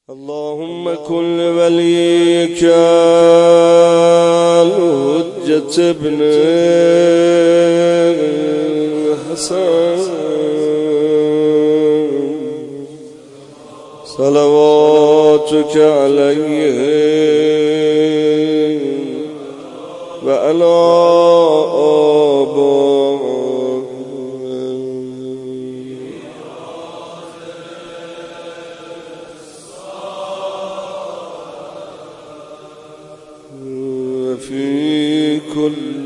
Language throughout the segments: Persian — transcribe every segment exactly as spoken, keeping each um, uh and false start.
اللهم كن لوليك الحجة ابن حسن صلواتك عليه وعلى آبائه في كل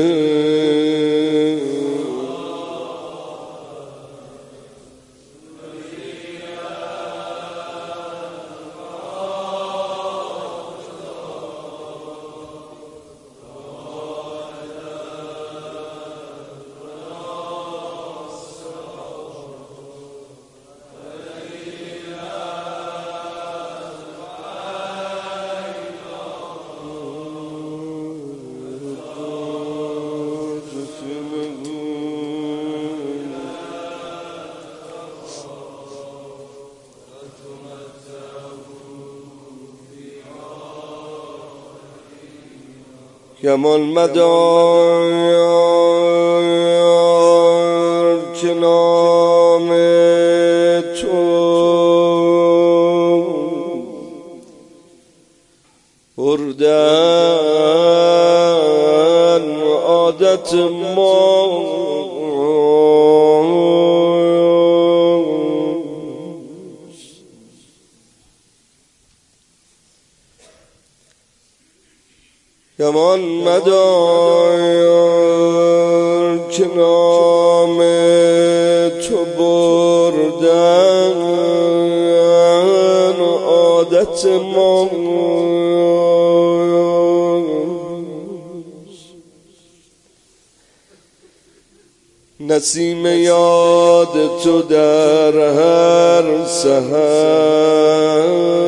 کمان مدار که نام تو بردن عادت ما کمان مدار که نام تو بردن عادت ما نسیم یاد تو در هر سحر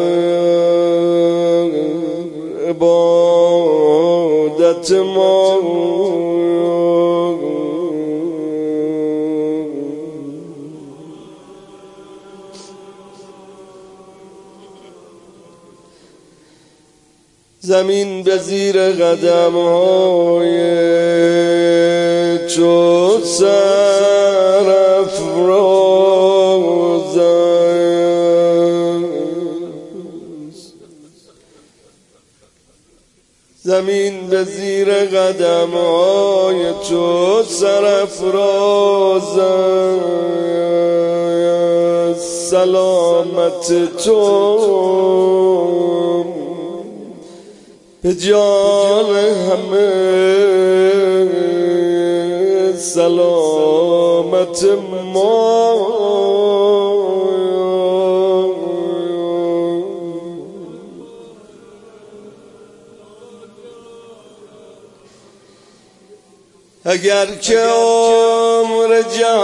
عبادت ما زمین به زیر قدم های تو سرافراز است زمین به زیر قدم های تو سرافراز است سلامت تو به جان همه سلامت ما اگر که عمر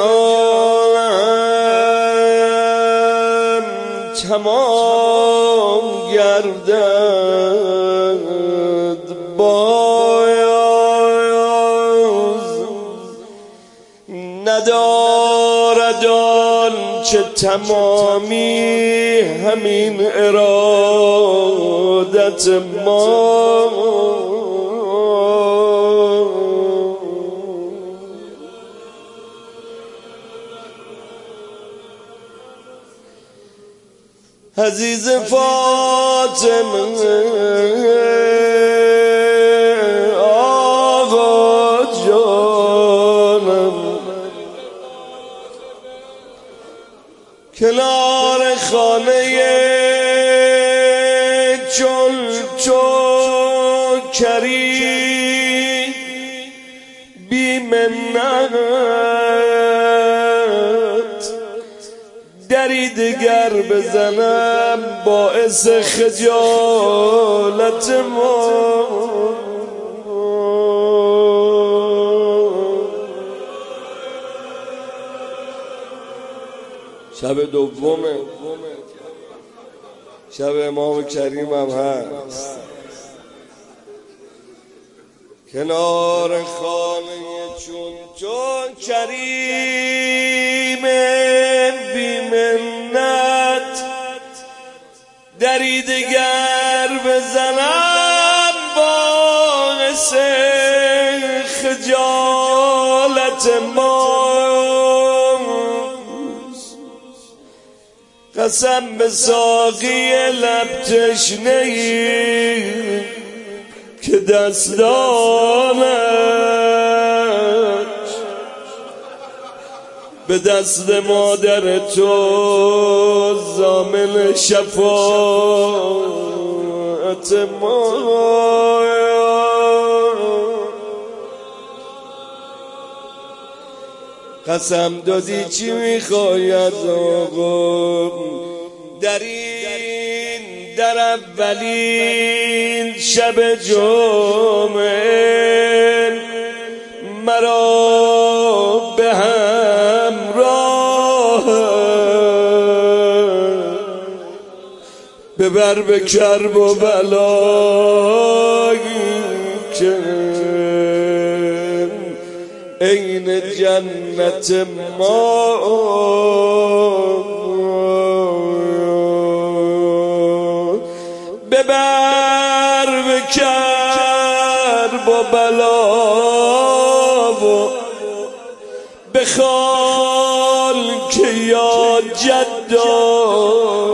جهان تمام گردد باز ندارد آنچه تمامی همین ارادت ما عزیز فاطمه آقا جانم کنار خانه چون تو کریم بی منت دری دگر بزنم باعث خجالت ما شب دومه شب امام کریم هم هست کنار خانه چون تو کریم بی منت دری دگر بزنم باعث خجالت ماست. قسم به ساقی لب تشنه‌ای که دستانش به دست مادر تو ضامن شفاعت ما. قسم دادی چی میخوای از آقا در این در اولین شب جمعه مرا به همراه ببر به کرب و بلایی که عین جنت ما. ببر به کرب و بلا و بخوال که یا جدا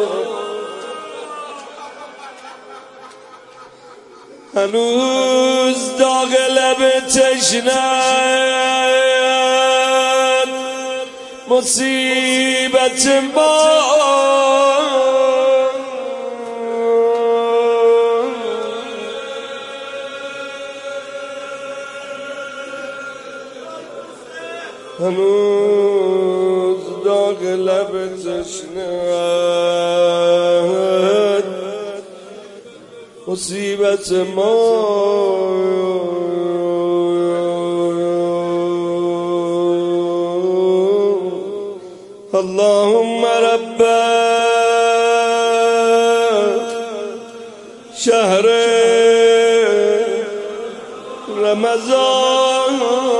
هنوز داغ لب تشنه‌ات مصیبت ما. هنوز داغ لب تشنه‌ات مصیبت ما. اللهم رب شهر رمضان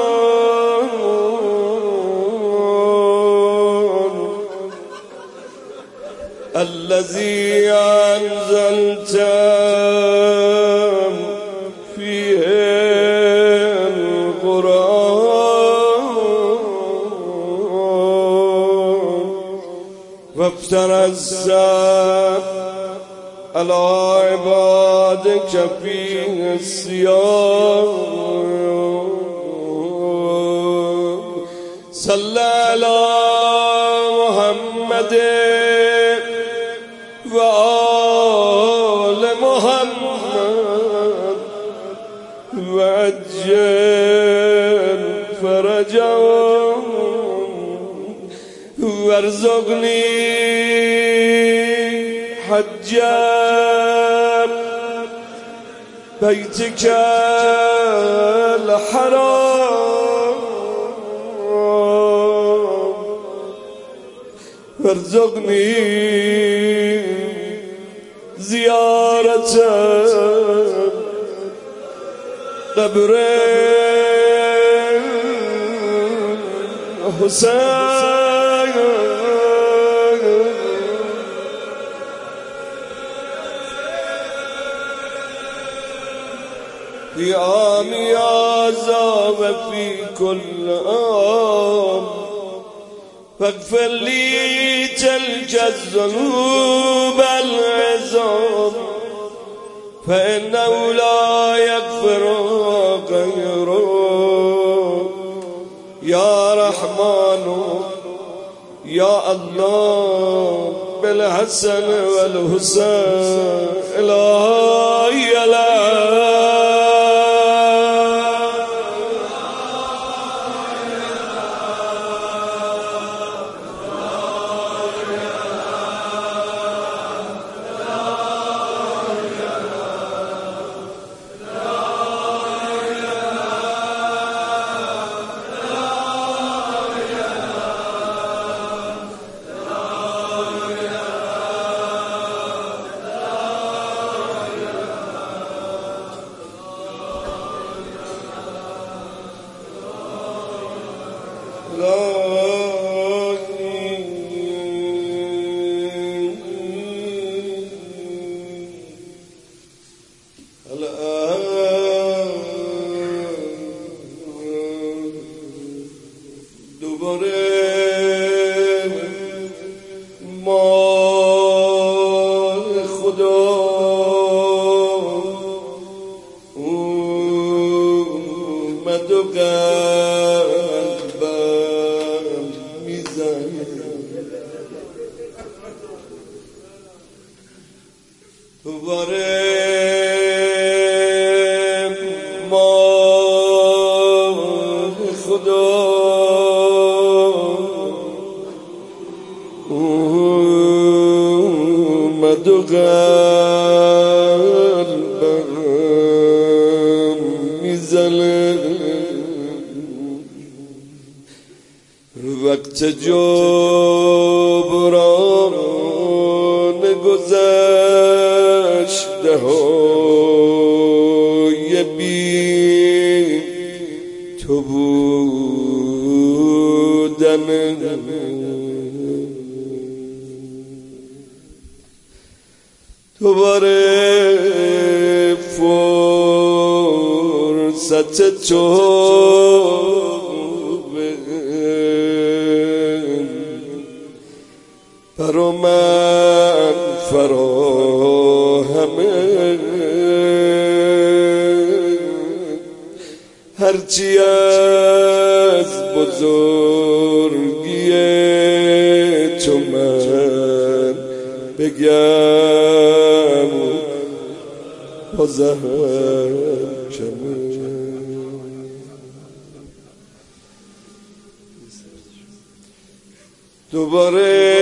الذي أنزلت فيه القرآن وافترست على عبادك فيه الصيام. صل على محمد وآل محمد وعجل فرجهم وارزقني حج بيتك الحرام وارزقني زيارة قبر حسين. في عام هذا وفي كل عام فاغفر لي تلك الذنوب العظام فإنه لا يغفر غيره. يا رحمن يا الله بالحسن والحسين إلهي لا دوباره ما خدا اومد و قلبم میزنه وقت جبران گذشته های بی تو بودن دوباره فرصت تو برا من فراهمه هرچی از بزرگی تو من بگم بازم کمه دوباره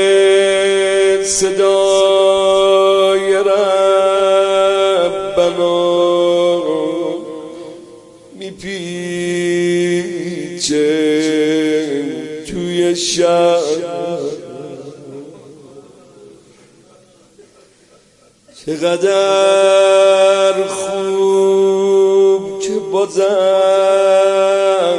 صدای ربنا میپیچه توی شب چقدر خوب که بازم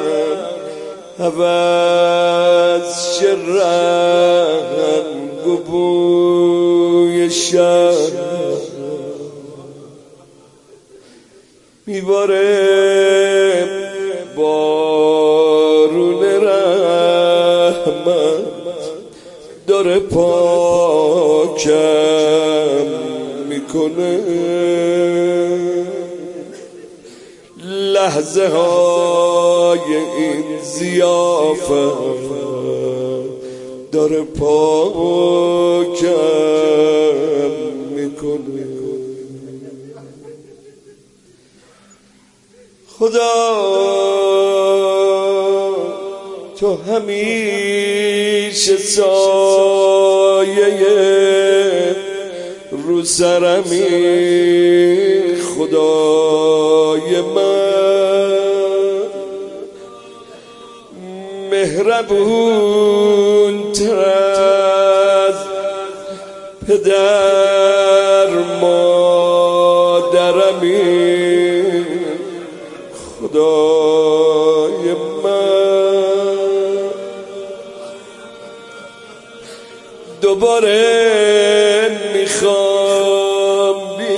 عوض شه رنگ و بوی شب میباره بارون رحمت داره پاکم میکنه لحظه های این ضیافت داره پاکم میکنه خدا تو همیشه سایه رو سرمی خدای من مهربون تر از پدر مادرمی خدای من دوباره میخوام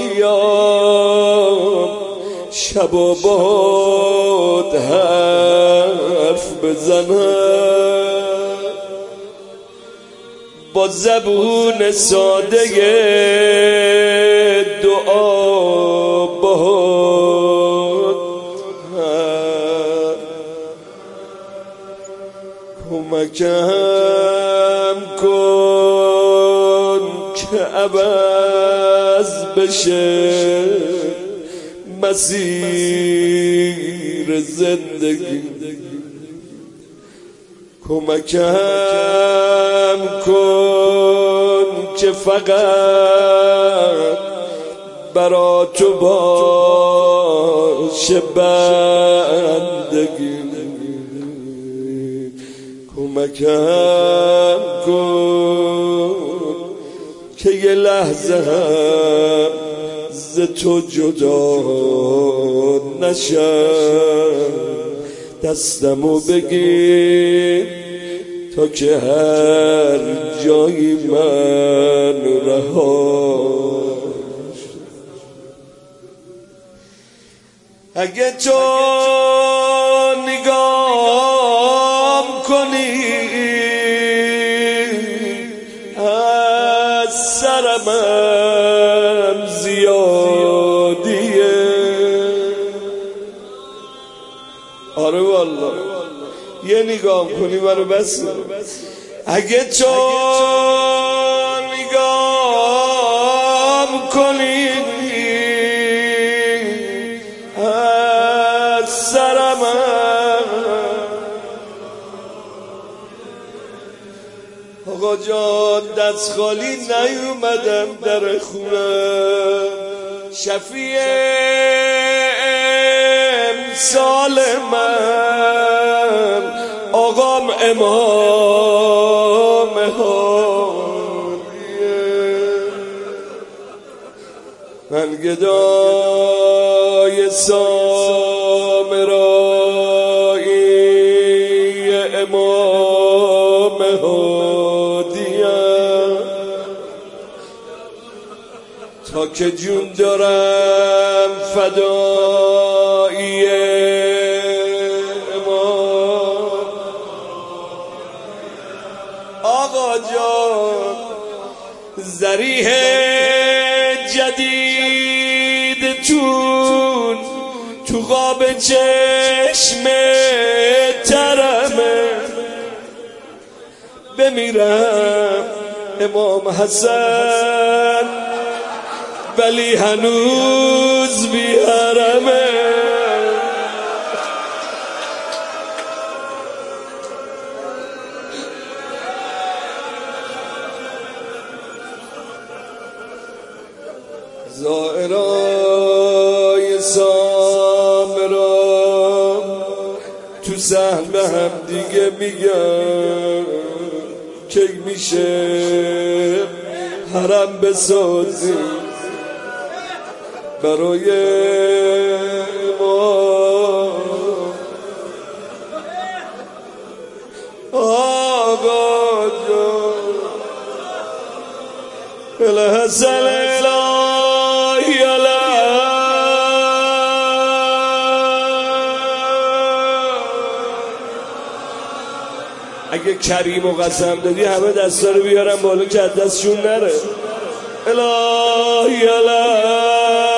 بیام شب و باد حرف بزنم با زبون ساده دعا باد کمکم کن که عوض بشه مسیر زندگی کمکم کن که فقط برا تو باشه بندگی کمکم کن که یه لحظه هم ز تو جدا نشم دستمو بگیر تا که هر جایی من رها اگه تو نگام کنی از سرمم زیادیه آره والله یه نگام کنی برو بس اگه تو نگام کنی آقا جان دست خالی نیومدم در خونم، شفیع امسال من آقام امام هادیه، من گدای سامرایی امام هادیم، تا که جون دارم فدایی امام. آقا جان ذریح جدیدتون تو قاب چشم ترمه، بمیرم امام حسن ولی هنوز بی حرمه. زائرای سامرا تو سهم به هم دیگه میگن که میشه حرم بسازیم برای ما. آقا جان الحسن الهی علیه، اگه کریم و قسم دادی همه دستا رو بیارم بالا که از دستشون نره. الهی علیه